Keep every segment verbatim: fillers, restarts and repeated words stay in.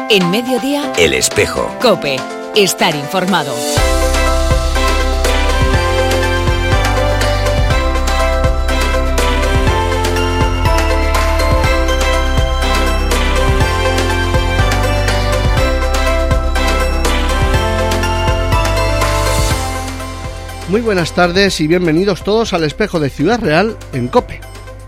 En Mediodía, El Espejo. COPE. Estar informado. Muy buenas tardes y bienvenidos todos al Espejo de Ciudad Real en COPE.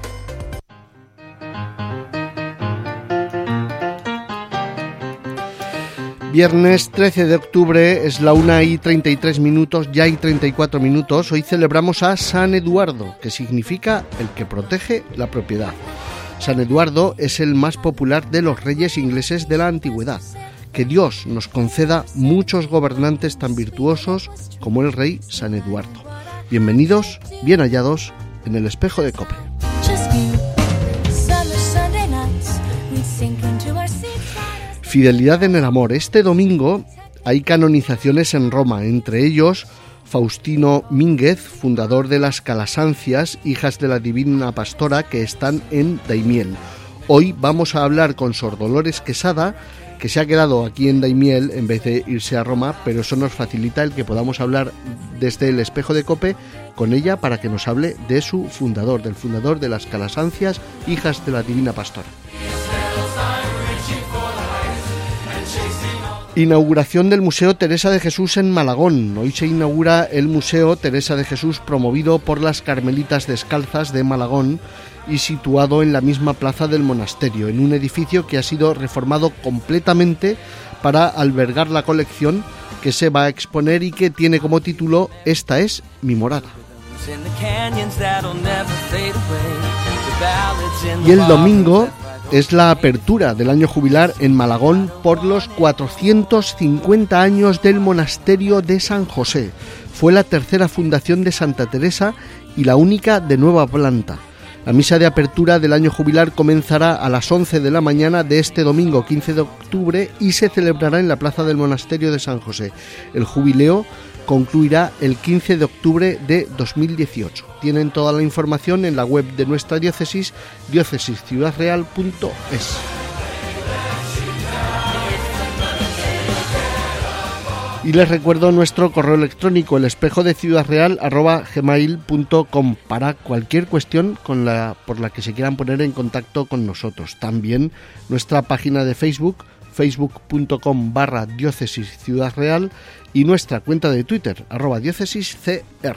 Viernes trece de octubre, es la una y treinta y tres minutos, ya hay treinta y cuatro minutos. Hoy celebramos a San Eduardo, que significa el que protege la propiedad. San Eduardo es el más popular de los reyes ingleses de la antigüedad. Que Dios nos conceda muchos gobernantes tan virtuosos como el rey San Eduardo. Bienvenidos, bien hallados en el Espejo de COPE. Fidelidad en el amor. Este domingo hay canonizaciones en Roma, entre ellos Faustino Mínguez, fundador de las Calasancias, hijas de la Divina Pastora, que están en Daimiel. Hoy vamos a hablar con Sor Dolores Quesada, que se ha quedado aquí en Daimiel en vez de irse a Roma, pero eso nos facilita el que podamos hablar desde el Espejo de COPE con ella para que nos hable de su fundador, del fundador de las Calasancias, hijas de la Divina Pastora. Inauguración del Museo Teresa de Jesús en Malagón. Hoy se inaugura el Museo Teresa de Jesús, promovido por las Carmelitas Descalzas de Malagón y situado en la misma plaza del monasterio, en un edificio que ha sido reformado completamente para albergar la colección que se va a exponer y que tiene como título Esta es mi morada. Y el domingo es la apertura del año jubilar en Malagón por los cuatrocientos cincuenta años del monasterio de San José. Fue la tercera fundación de Santa Teresa y la única de nueva planta. La misa de apertura del año jubilar comenzará a las once de la mañana de este domingo quince de octubre y se celebrará en la plaza del monasterio de San José. El jubileo concluirá el quince de octubre de dos mil dieciocho. Tienen toda la información en la web de nuestra diócesis, diócesis ciudad real punto es. Y les recuerdo nuestro correo electrónico, el espejo de ciudad real arroba gmail punto com, para cualquier cuestión con la, por la que se quieran poner en contacto con nosotros. También nuestra página de Facebook, facebook punto com barra diócesis ciudad real, y nuestra cuenta de Twitter, arroba diócesis cr.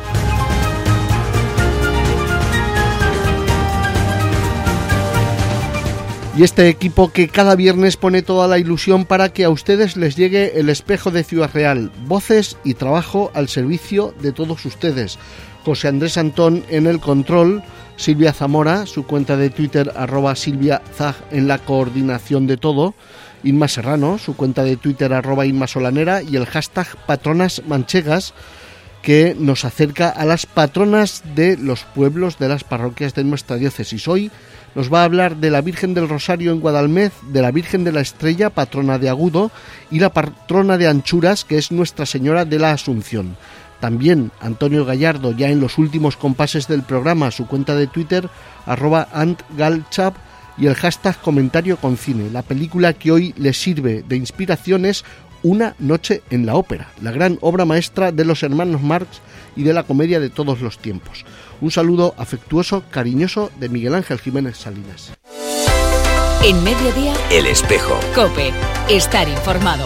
Y este equipo que cada viernes pone toda la ilusión para que a ustedes les llegue el Espejo de Ciudad Real, voces y trabajo al servicio de todos ustedes. José Andrés Antón en el control, Silvia Zamora, su cuenta de Twitter, arroba Silvia Zag, en la coordinación de todo, Inma Serrano, su cuenta de Twitter, arroba Inma Solanera, y el hashtag Patronas Manchegas, que nos acerca a las patronas de los pueblos de las parroquias de nuestra diócesis. Hoy nos va a hablar de la Virgen del Rosario en Guadalmedz, de la Virgen de la Estrella, patrona de Agudo, y la patrona de Anchuras, que es Nuestra Señora de la Asunción. También Antonio Gallardo, ya en los últimos compases del programa, su cuenta de Twitter, arroba antgalchap, y el hashtag Comentario con Cine. La película que hoy les sirve de inspiración es Una noche en la ópera, la gran obra maestra de los hermanos Marx y de la comedia de todos los tiempos. Un saludo afectuoso, cariñoso de Miguel Ángel Jiménez Salinas. En Mediodía, El Espejo. COPE. Estar informado.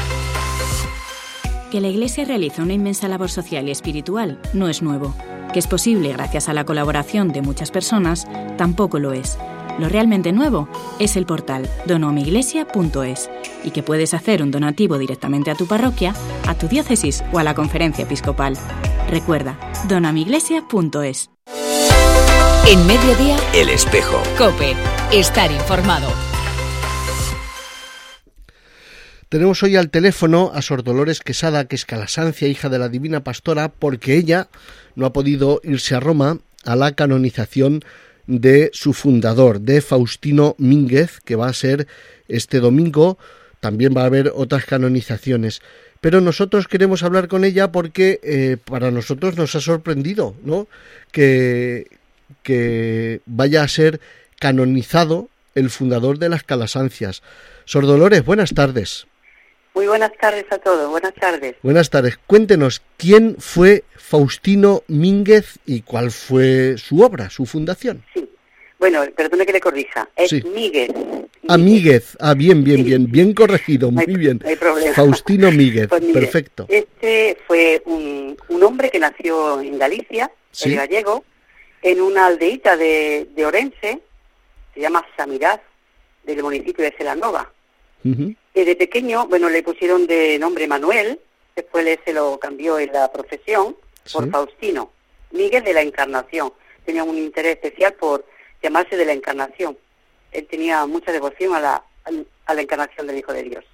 Que la Iglesia realiza una inmensa labor social y espiritual no es nuevo. Que es posible gracias a la colaboración de muchas personas tampoco lo es. Lo realmente nuevo es el portal donomiglesia punto es y que puedes hacer un donativo directamente a tu parroquia, a tu diócesis o a la conferencia episcopal. Recuerda, donomiglesia punto es. En Mediodía, El Espejo. COPE. Estar informado. Tenemos hoy al teléfono a Sor Dolores Quesada, que es Calasancia, hija de la Divina Pastora, porque ella no ha podido irse a Roma a la canonización de su fundador, de Faustino Mínguez, que va a ser este domingo. También va a haber otras canonizaciones, pero nosotros queremos hablar con ella porque eh, para nosotros nos ha sorprendido, ¿no?, que, que vaya a ser canonizado el fundador de las Calasancias. Sor Dolores, buenas tardes. Muy buenas tardes a todos, buenas tardes. Buenas tardes. Cuéntenos, ¿quién fue Faustino Mínguez y cuál fue su obra, su fundación? Sí, bueno, perdone que le corrija, es sí. Míguez. Ah, Míguez, ah, bien, bien, sí. bien, bien corregido, muy no hay, bien. No hay problema. Faustino Míguez, pues, mire, perfecto. Este fue un, un hombre que nació en Galicia, ¿sí? El gallego, en una aldeíta de, de Orense, se llama Samiraz, del municipio de Celanova. Uh-huh. Y de pequeño, bueno, le pusieron de nombre Manuel, después le se lo cambió en la profesión por ¿sí? Faustino, Míguez de la Encarnación. Tenía un interés especial por llamarse de la Encarnación. Él tenía mucha devoción a la, a la encarnación del Hijo de Dios.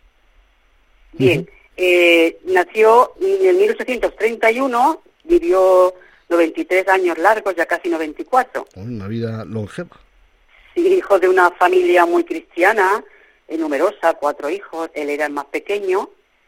Bien, uh-huh. eh, nació en mil ochocientos treinta y uno, vivió noventa y tres años largos, ya casi noventa y cuatro. Una vida longeva. Sí, hijo de una familia muy cristiana, eh, numerosa, cuatro hijos, él era el más pequeño,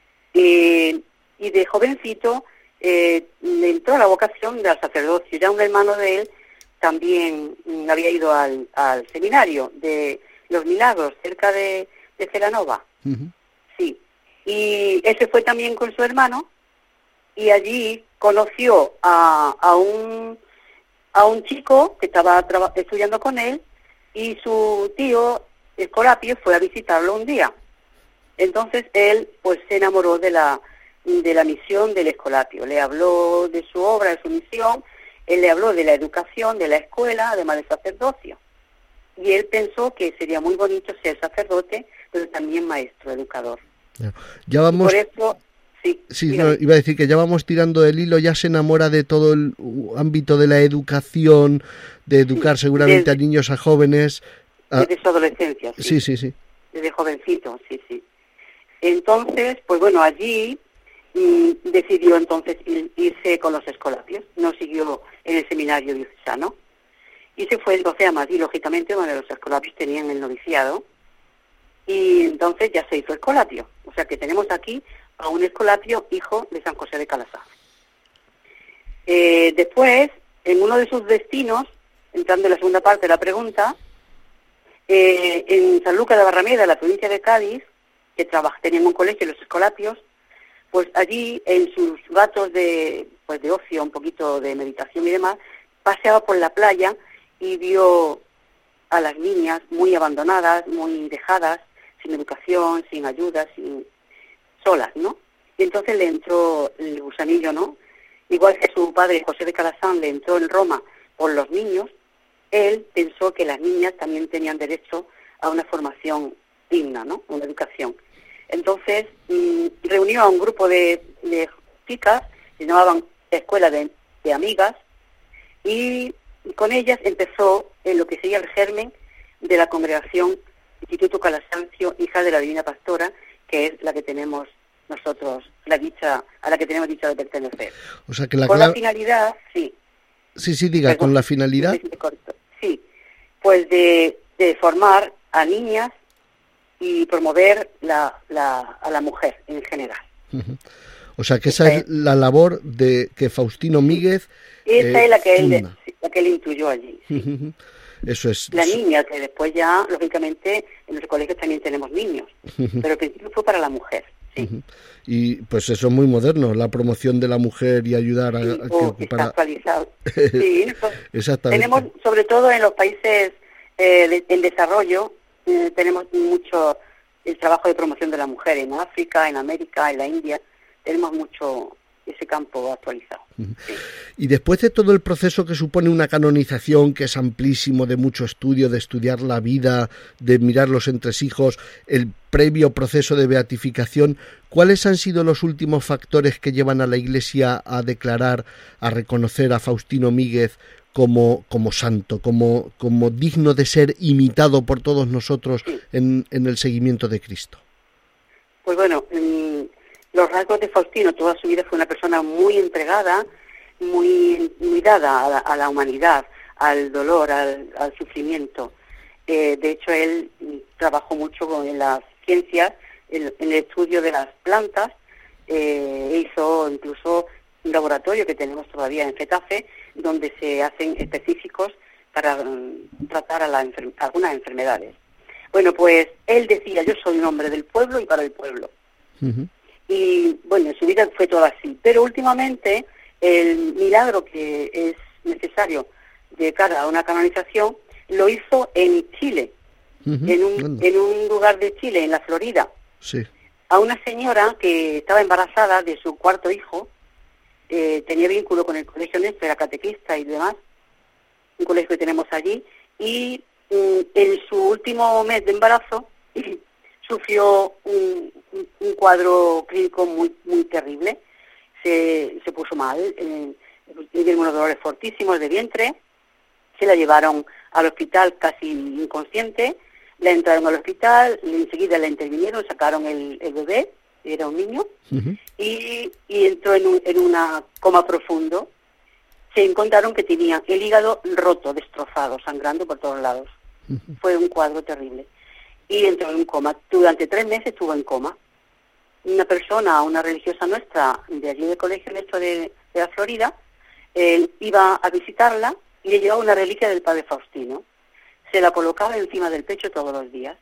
eh, y de jovencito eh, le entró a la vocación del sacerdocio. Ya un hermano de él también mm, había ido al, al seminario de los Milagros, cerca de, de Celanova. Uh-huh. Sí, y ese fue también con su hermano, y allí conoció a, a un a un chico que estaba traba- estudiando con él, y su tío Escolapio fue a visitarlo un día. Entonces él pues se enamoró de la de la misión del Escolapio, le habló de su obra, de su misión, él le habló de la educación, de la escuela, además del sacerdocio. Y él pensó que sería muy bonito ser sacerdote, pero también maestro, educador. Ya vamos. Por eso, sí. Sí, no, iba a decir que ya vamos tirando del hilo, ya se enamora de todo el ámbito de la educación, de educar sí, seguramente desde, a niños, a jóvenes. A... Desde su adolescencia, sí. Sí, sí, sí. Desde jovencito, sí, sí. Entonces, pues bueno, allí mmm, decidió entonces ir, irse con los Escolapios, no siguió en el seminario diocesano, y se fue entonces a Madrid, lógicamente, donde los Escolapios tenían el noviciado, y entonces ya se hizo Escolapio. O sea que tenemos aquí a un Escolapio hijo de San José de Calasar. Eh, después, en uno de sus destinos, entrando en la segunda parte de la pregunta, eh, en San Lucas de Barrameda, en la provincia de Cádiz, que trabaja, tenían un colegio, los Escolapios, pues allí, en sus ratos de, pues de ocio, un poquito de meditación y demás, paseaba por la playa y vio a las niñas muy abandonadas, muy dejadas, sin educación, sin ayuda, sin solas, ¿no? Y entonces le entró el gusanillo, ¿no? Igual que su padre, José de Calasán, le entró en Roma por los niños, él pensó que las niñas también tenían derecho a una formación digna, ¿no? Una educación. Entonces, mmm, reunió a un grupo de, de chicas, se llamaban Escuela de, de Amigas, y con ellas empezó en lo que sería el germen de la congregación Instituto Calasancio, hija de la Divina Pastora, que es la que tenemos nosotros, la dicha, a la que tenemos dicha de pertenecer. O sea que la con cla... la finalidad, sí. Sí, sí, diga, Perdón, con la finalidad. Sí, pues de, de formar a niñas y promover la, la, a la mujer en general. Uh-huh. O sea que esa es, es la labor de que Faustino Míguez. Esa eh, es la que, él, sí. la que él intuyó allí. Sí. Uh-huh. Eso es. La niña, que después ya, lógicamente, en los colegios también tenemos niños, uh-huh. pero al principio fue para la mujer. Sí. Uh-huh. Y pues eso es muy moderno, la promoción de la mujer y ayudar a, sí, a que oh, ocupara... Está actualizado. Sí, pues, exactamente. Tenemos, sobre todo en los países eh, de, en desarrollo, eh, tenemos mucho el trabajo de promoción de la mujer en África, en América, en la India, tenemos mucho ese campo actualizado. Uh-huh. Sí. Y después de todo el proceso que supone una canonización, que es amplísimo, de mucho estudio, de estudiar la vida, de mirar los entresijos, el previo proceso de beatificación, ¿cuáles han sido los últimos factores que llevan a la Iglesia a declarar, a reconocer a Faustino Míguez como, como santo, como, como digno de ser imitado por todos nosotros sí. en, en el seguimiento de Cristo? Pues bueno, mmm, los rasgos de Faustino, toda su vida fue una persona muy entregada, muy, muy dada a la, a la humanidad, al dolor, al, al sufrimiento. Eh, de hecho, él trabajó mucho con, en las ciencias, en, en el estudio de las plantas, eh, hizo incluso un laboratorio que tenemos todavía en Getafe, donde se hacen específicos para um, tratar a la enfer- algunas enfermedades. Bueno, pues él decía, yo soy un hombre del pueblo y para el pueblo. Uh-huh. Y bueno, en su vida fue todo así. Pero últimamente el milagro que es necesario de cara a una canonización lo hizo en Chile, uh-huh. en, un, en un lugar de Chile, en la Florida. Sí. A una señora que estaba embarazada de su cuarto hijo, eh, tenía vínculo con el colegio Néstor, era catequista y demás, un colegio que tenemos allí, y mm, en su último mes de embarazo sufrió un, un, un cuadro clínico muy muy terrible, se, se puso mal, eh, tiene unos dolores fortísimos de vientre, se la llevaron al hospital casi inconsciente, la entraron al hospital, enseguida la intervinieron, sacaron el, el bebé, era un niño, uh-huh. y, y entró en, un, en una coma profundo. Se encontraron que tenía el hígado roto, destrozado, sangrando por todos lados. Uh-huh. Fue un cuadro terrible. Y entró en un coma. Durante tres meses estuvo en coma. Una persona, una religiosa nuestra, de allí del colegio nuestro de, de la Florida, eh, iba a visitarla y le llevaba una reliquia del padre Faustino. Se la colocaba encima del pecho todos los días.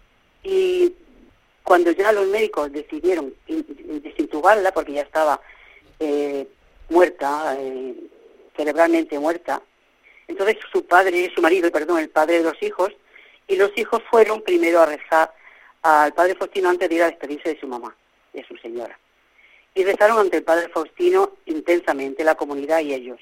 Y cuando ya los médicos decidieron desintubarla, porque ya estaba eh, muerta, eh, cerebralmente muerta, entonces su padre, su marido, perdón, el padre de los hijos, y los hijos fueron primero a rezar al padre Faustino antes de ir a despedirse de su mamá, de su señora. Y rezaron ante el padre Faustino intensamente, la comunidad y ellos.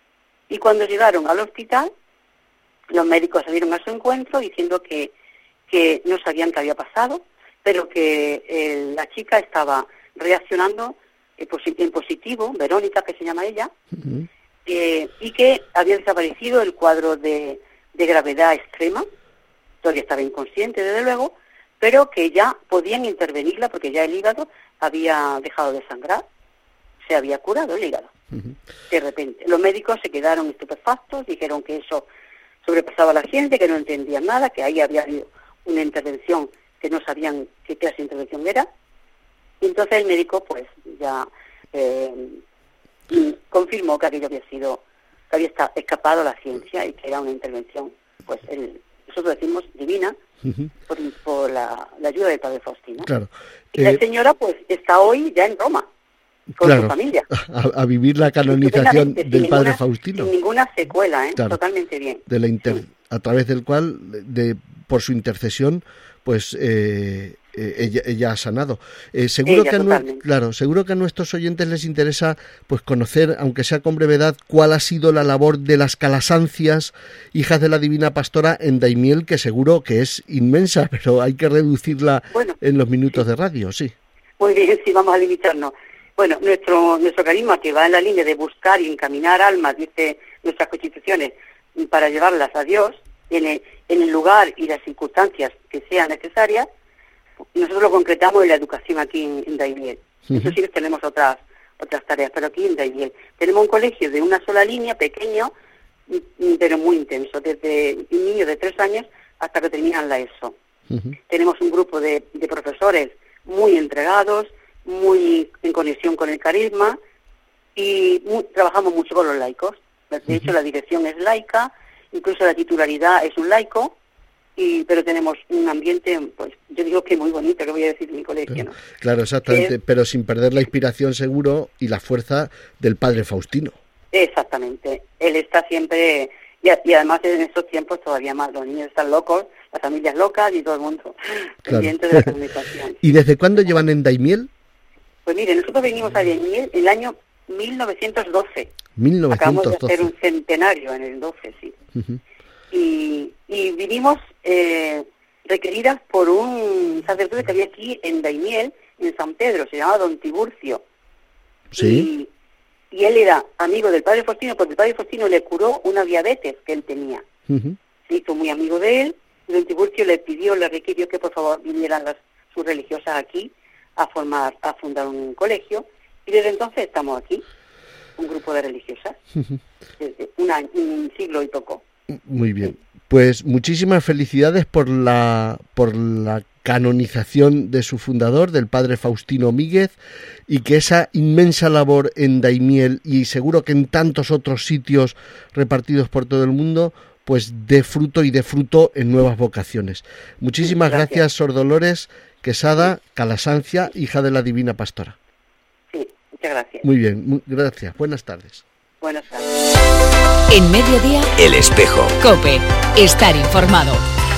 Y cuando llegaron al hospital, los médicos salieron a su encuentro diciendo que, que no sabían qué había pasado, pero que eh, la chica estaba reaccionando eh, en positivo, Verónica, que se llama ella, uh-huh. eh, y que había desaparecido el cuadro de, de gravedad extrema, todavía estaba inconsciente, desde luego, pero que ya podían intervenirla porque ya el hígado había dejado de sangrar, se había curado el hígado. Uh-huh. De repente, los médicos se quedaron estupefactos, dijeron que eso sobrepasaba la ciencia, que no entendían nada, que ahí había habido una intervención que no sabían qué clase de intervención era. Y entonces el médico pues ya eh, confirmó que aquello había sido, que había escapado a la ciencia y que era una intervención, pues el, nosotros decimos divina, uh-huh. por, por la, la ayuda del padre Faustino. Claro. Y eh... la señora pues está hoy ya en Roma, con claro, su familia. A, a vivir la canonización del ninguna, padre Faustino. Sin ninguna secuela, ¿eh? Claro. Totalmente bien. De la inter, sí. A través del cual, de por su intercesión, pues eh, eh, ella, ella ha sanado. Eh, seguro ella, que a nu- claro, seguro que a nuestros oyentes les interesa, pues conocer, aunque sea con brevedad, cuál ha sido la labor de las Calasancias, hijas de la Divina Pastora en Daimiel, que seguro que es inmensa, pero hay que reducirla bueno, en los minutos sí. de radio, sí. Muy bien, sí, vamos a limitarnos. Bueno, nuestro nuestro carisma, que va en la línea de buscar y encaminar almas, dice nuestras constituciones, para llevarlas a Dios, en el, en el lugar y las circunstancias que sean necesarias, nosotros lo concretamos en la educación aquí en, en Daimiel. Uh-huh. Eso sí, tenemos otras otras tareas, pero aquí en Daimiel tenemos un colegio de una sola línea, pequeño, pero muy intenso, desde un niño de tres años hasta que terminan la ESO. Uh-huh. Tenemos un grupo de, de profesores muy entregados, muy en conexión con el carisma, y muy, trabajamos mucho con los laicos. De uh-huh. hecho, la dirección es laica, incluso la titularidad es un laico, y pero tenemos un ambiente, pues yo digo que muy bonito, que voy a decir en mi colegio, claro, ¿no? Claro, exactamente, eh, pero sin perder la inspiración seguro y la fuerza del padre Faustino. Exactamente, él está siempre, y, y además en estos tiempos todavía más, los niños están locos, las familias locas y todo el mundo claro. pendiente de la comunicación. ¿Y desde cuándo llevan en Daimiel? Pues mire, nosotros venimos a Daimiel en el año mil novecientos doce. mil novecientos doce. Acabamos de hacer un centenario en el doce, sí. Uh-huh. Y, y vinimos eh, requeridas por un sacerdote que había aquí en Daimiel, en San Pedro, se llamaba Don Tiburcio. Sí. Y, y él era amigo del padre Faustino, porque el padre Faustino le curó una diabetes que él tenía. Uh-huh. Se hizo muy amigo de él, y Don Tiburcio le pidió, le requirió que por favor vinieran las, sus religiosas aquí a formar, a fundar un colegio, y desde entonces estamos aquí, un grupo de religiosas, uh-huh. desde un, año, un siglo y poco. Muy bien, pues muchísimas felicidades por la por la canonización de su fundador, del padre Faustino Míguez, y que esa inmensa labor en Daimiel y seguro que en tantos otros sitios repartidos por todo el mundo, pues dé fruto y dé fruto en nuevas vocaciones. Muchísimas gracias, gracias Sor Dolores Quesada Calasancia, hija de la Divina Pastora. Sí, muchas gracias. Muy bien, muy, gracias. Buenas tardes. Buenas tardes. En Mediodía, El Espejo. COPE. Estar informado.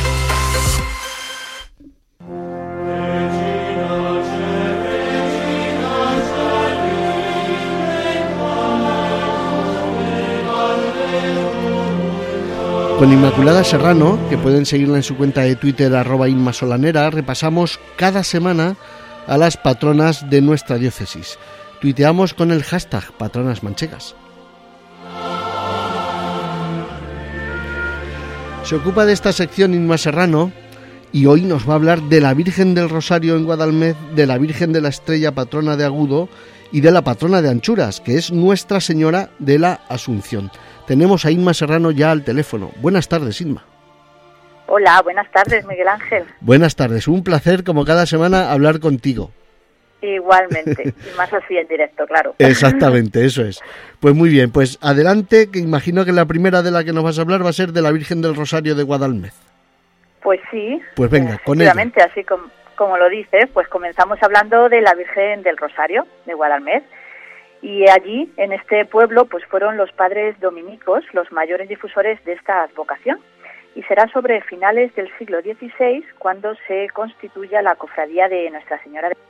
Con Inmaculada Serrano, que pueden seguirla en su cuenta de Twitter, arroba Inma Solanera, repasamos cada semana a las patronas de nuestra diócesis. Tuiteamos con el hashtag Patronas Manchegas. Se ocupa de esta sección Inma Serrano y hoy nos va a hablar de la Virgen del Rosario en Guadalmedí, de la Virgen de la Estrella, patrona de Agudo, y de la patrona de Anchuras, que es Nuestra Señora de la Asunción. Tenemos a Inma Serrano ya al teléfono. Buenas tardes, Inma. Hola, buenas tardes, Miguel Ángel. Buenas tardes, un placer como cada semana hablar contigo. Igualmente, y más así en directo, claro. Exactamente, eso es. Pues muy bien, pues adelante, que imagino que la primera de la que nos vas a hablar va a ser de la Virgen del Rosario de Guadalmedí. Pues sí. Pues venga, con ella. Efectivamente, así como, como lo dices, pues comenzamos hablando de la Virgen del Rosario de Guadalmedí. Y allí, en este pueblo, pues fueron los padres dominicos los mayores difusores de esta advocación. Y será sobre finales del siglo dieciséis cuando se constituya la cofradía de Nuestra Señora de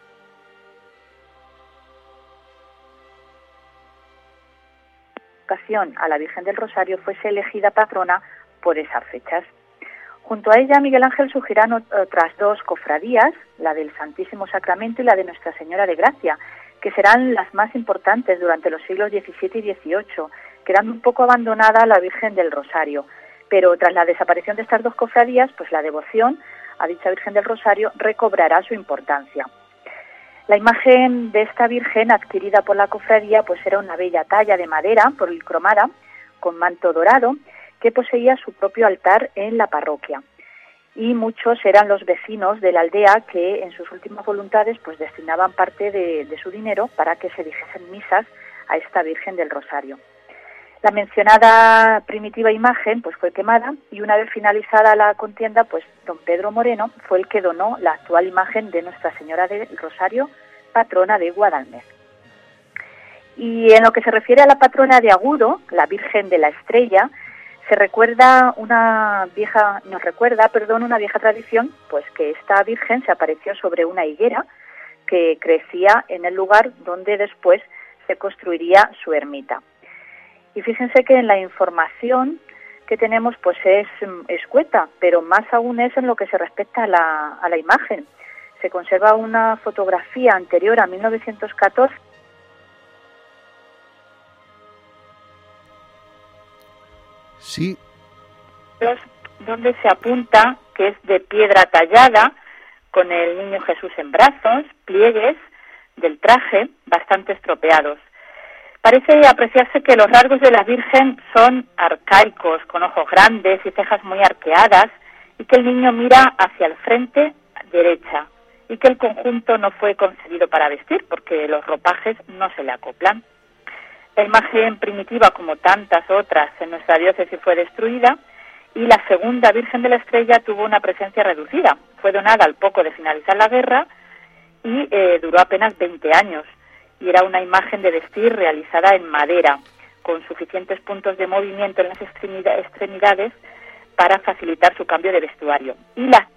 a la Virgen del Rosario fuese elegida patrona por esas fechas. Junto a ella, Miguel Ángel, surgirán otras dos cofradías, la del Santísimo Sacramento y la de Nuestra Señora de Gracia, que serán las más importantes durante los siglos diecisiete y dieciocho, quedando un poco abandonada la Virgen del Rosario. Pero tras la desaparición de estas dos cofradías, pues la devoción a dicha Virgen del Rosario recobrará su importancia. La imagen de esta Virgen, adquirida por la cofradía, pues era una bella talla de madera policromada, con manto dorado, que poseía su propio altar en la parroquia. Y muchos eran los vecinos de la aldea que en sus últimas voluntades pues destinaban parte de, de su dinero para que se dijesen misas a esta Virgen del Rosario. La mencionada primitiva imagen pues fue quemada y una vez finalizada la contienda, pues don Pedro Moreno fue el que donó la actual imagen de Nuestra Señora del Rosario, patrona de Guadalmedí. Y en lo que se refiere a la patrona de Agudo, la Virgen de la Estrella, se recuerda una vieja, nos recuerda, perdón, una vieja tradición, pues que esta Virgen se apareció sobre una higuera que crecía en el lugar donde después se construiría su ermita. Y fíjense que en la información que tenemos pues es escueta, pero más aún es en lo que se respecta a la, a la imagen. Se conserva una fotografía anterior a mil novecientos catorce. Sí. Donde se apunta que es de piedra tallada, con el niño Jesús en brazos, pliegues del traje bastante estropeados. Parece apreciarse que los rasgos de la Virgen son arcaicos, con ojos grandes y cejas muy arqueadas, y que el niño mira hacia el frente derecha, y que el conjunto no fue concebido para vestir, porque los ropajes no se le acoplan. La imagen primitiva, como tantas otras en nuestra diócesis, fue destruida, y la segunda Virgen de la Estrella tuvo una presencia reducida. Fue donada al poco de finalizar la guerra y eh, duró apenas veinte años. Y era una imagen de vestir realizada en madera, con suficientes puntos de movimiento en las extremidades para facilitar su cambio de vestuario. Y la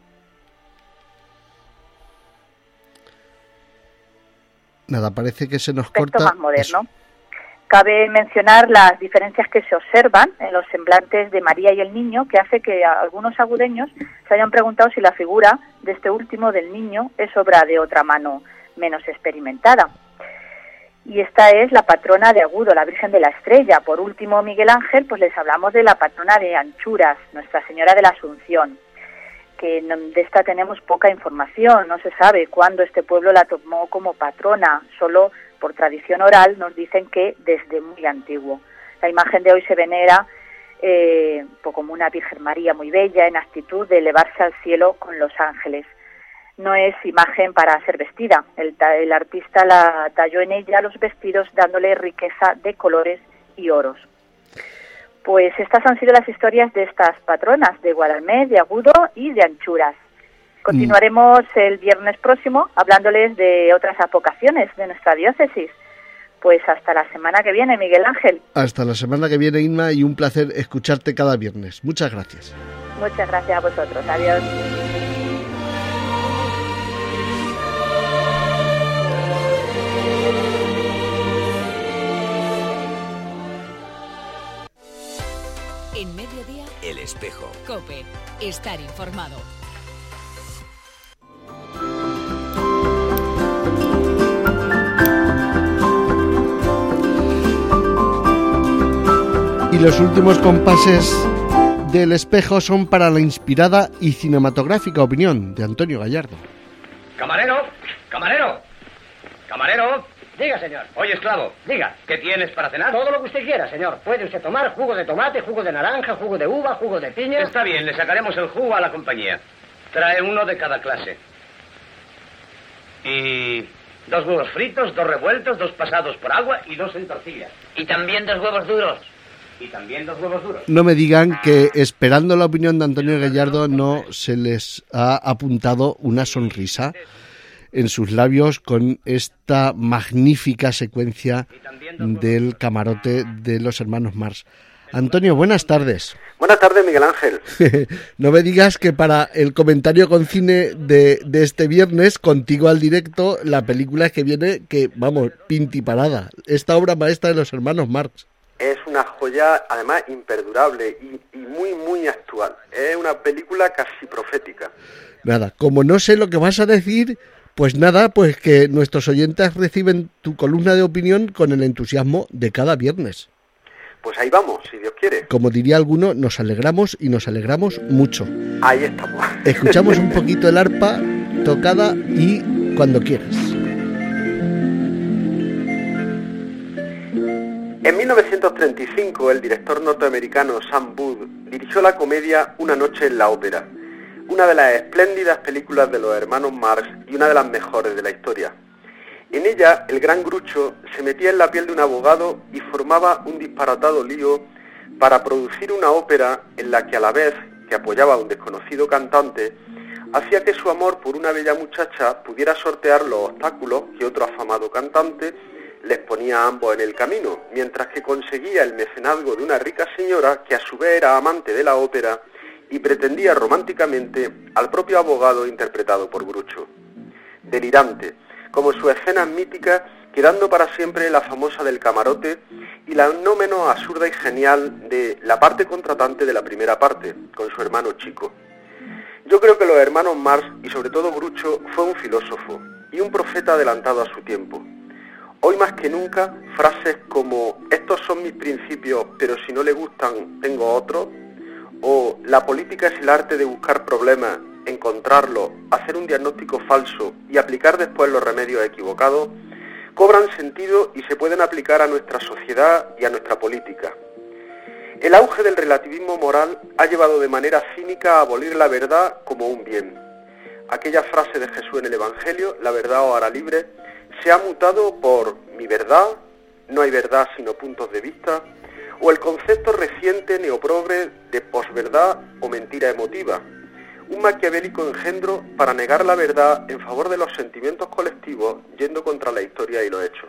Nada, parece que se nos corta. Más moderno. Eso. Cabe mencionar las diferencias que se observan en los semblantes de María y el niño, que hace que algunos agudeños se hayan preguntado si la figura de este último, del niño, es obra de otra mano menos experimentada. Y esta es la patrona de Agudo, la Virgen de la Estrella. Por último, Miguel Ángel, pues les hablamos de la patrona de Anchuras, Nuestra Señora de la Asunción, que de esta tenemos poca información. No se sabe cuándo este pueblo la tomó como patrona, solo por tradición oral nos dicen que desde muy antiguo. La imagen de hoy se venera eh, como una Virgen María muy bella, en actitud de elevarse al cielo con los ángeles. No es imagen para ser vestida. El, el artista la talló en ella los vestidos dándole riqueza de colores y oros. Pues estas han sido las historias de estas patronas, de Guadalmedé, de Agudo y de Anchuras. Continuaremos el viernes próximo hablándoles de otras advocaciones de nuestra diócesis. Pues hasta la semana que viene, Miguel Ángel. Hasta la semana que viene, Inma, y un placer escucharte cada viernes. Muchas gracias. Muchas gracias a vosotros. Adiós. En Mediodía, El Espejo. COPE. Estar informado. Y los últimos compases del Espejo son para la inspirada y cinematográfica opinión de Antonio Gallardo. Camarero, camarero, camarero. Diga, señor. Oye, esclavo. Diga. ¿Qué tienes para cenar? Todo lo que usted quiera, señor. Puede usted tomar jugo de tomate, jugo de naranja, jugo de uva, jugo de piña. Está bien, le sacaremos el jugo a la compañía. Trae uno de cada clase. Y dos huevos fritos, dos revueltos, dos pasados por agua y dos en tortillas. Y también dos huevos duros. Y también dos huevos duros. No me digan que, esperando la opinión de Antonio Gallardo, no se les ha apuntado una sonrisa en sus labios con esta magnífica secuencia del camarote de los hermanos Marx. Antonio, buenas tardes. Buenas tardes, Miguel Ángel. No me digas que para el comentario con cine de, de este viernes, contigo al directo, la película es que viene, que vamos, pintiparada. Esta obra maestra de los hermanos Marx. Es una joya, además, imperdurable y, y muy, muy actual. Es una película casi profética. Nada, como no sé lo que vas a decir, pues nada, pues que nuestros oyentes reciben tu columna de opinión con el entusiasmo de cada viernes. Pues ahí vamos, si Dios quiere. Como diría alguno, nos alegramos y nos alegramos mucho. Ahí estamos. Escuchamos un poquito el arpa tocada y cuando quieras. En mil novecientos treinta y cinco, el director norteamericano Sam Wood dirigió la comedia Una noche en la ópera, una de las espléndidas películas de los hermanos Marx y una de las mejores de la historia. En ella, el gran Grucho se metía en la piel de un abogado y formaba un disparatado lío para producir una ópera en la que, a la vez que apoyaba a un desconocido cantante, hacía que su amor por una bella muchacha pudiera sortear los obstáculos que otro afamado cantante les ponía a ambos en el camino, mientras que conseguía el mecenazgo de una rica señora que a su vez era amante de la ópera y pretendía románticamente al propio abogado interpretado por Grucho. Delirante, como su escena mítica, quedando para siempre la famosa del camarote y la no menos absurda y genial de la parte contratante de la primera parte, con su hermano chico. Yo creo que los hermanos Marx, y sobre todo Grucho, fue un filósofo y un profeta adelantado a su tiempo. Hoy más que nunca, frases como «estos son mis principios, pero si no le gustan, tengo otros», o «la política es el arte de buscar problemas, encontrarlos, hacer un diagnóstico falso y aplicar después los remedios equivocados», cobran sentido y se pueden aplicar a nuestra sociedad y a nuestra política. El auge del relativismo moral ha llevado de manera cínica a abolir la verdad como un bien. Aquella frase de Jesús en el Evangelio, «la verdad os hará libre», se ha mutado por «mi verdad», «no hay verdad sino puntos de vista», o el concepto reciente neoprogre de posverdad o mentira emotiva, un maquiavélico engendro para negar la verdad en favor de los sentimientos colectivos, yendo contra la historia y los hechos.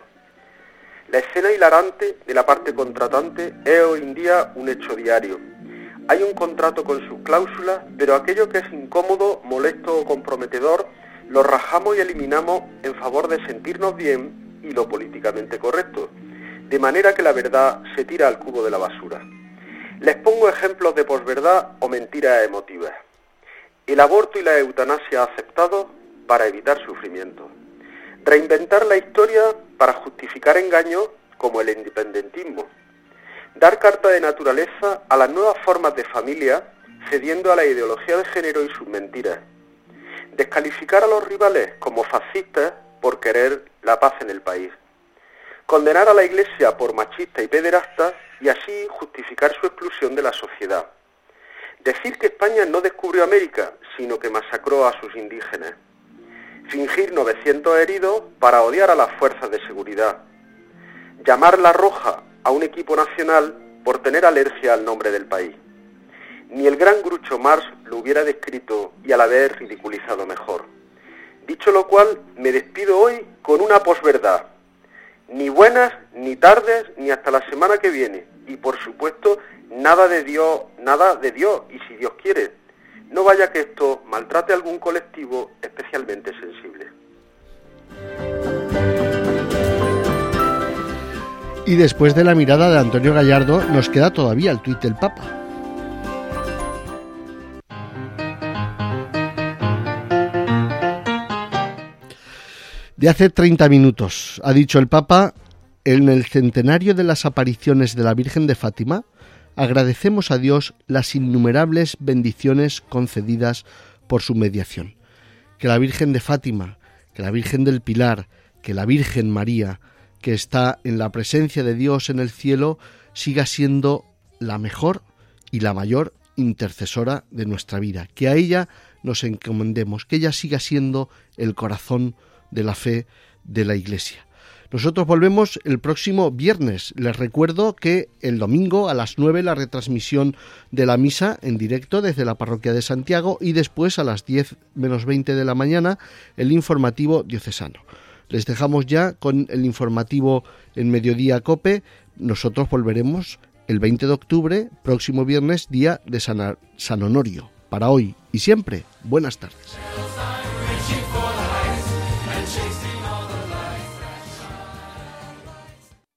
La escena hilarante de la parte contratante es hoy en día un hecho diario. Hay un contrato con sus cláusulas, pero aquello que es incómodo, molesto o comprometedor, lo rajamos y eliminamos en favor de sentirnos bien y lo políticamente correcto, de manera que la verdad se tira al cubo de la basura. Les pongo ejemplos de posverdad o mentiras emotivas. El aborto y la eutanasia aceptados para evitar sufrimiento. Reinventar la historia para justificar engaños como el independentismo. Dar carta de naturaleza a las nuevas formas de familia, cediendo a la ideología de género y sus mentiras. Descalificar a los rivales como fascistas por querer la paz en el país. Condenar a la Iglesia por machista y pederasta y así justificar su exclusión de la sociedad. Decir que España no descubrió América, sino que masacró a sus indígenas. Fingir novecientos heridos para odiar a las fuerzas de seguridad. Llamar la roja a un equipo nacional por tener alergia al nombre del país. Ni el gran Groucho Marx lo hubiera descrito y a la vez ridiculizado mejor. Dicho lo cual, me despido hoy con una posverdad. Ni buenas, ni tardes, ni hasta la semana que viene. Y por supuesto, nada de Dios, nada de Dios, y si Dios quiere. No vaya que esto maltrate a algún colectivo especialmente sensible. Y después de la mirada de Antonio Gallardo, nos queda todavía el tuit del Papa. De hace treinta minutos, ha dicho el Papa: en el centenario de las apariciones de la Virgen de Fátima, agradecemos a Dios las innumerables bendiciones concedidas por su mediación. Que la Virgen de Fátima, que la Virgen del Pilar, que la Virgen María, que está en la presencia de Dios en el cielo, siga siendo la mejor y la mayor intercesora de nuestra vida. Que a ella nos encomendemos, que ella siga siendo el corazón de la fe de la Iglesia. Nosotros volvemos el próximo viernes. Les recuerdo que el domingo a las nueve la retransmisión de la misa en directo desde la parroquia de Santiago, y después a las diez menos veinte de la mañana el informativo diocesano. Les dejamos ya con el informativo en Mediodía Cope. Nosotros volveremos el veinte de octubre, próximo viernes, día de San, San Honorio. Para hoy y siempre, buenas tardes.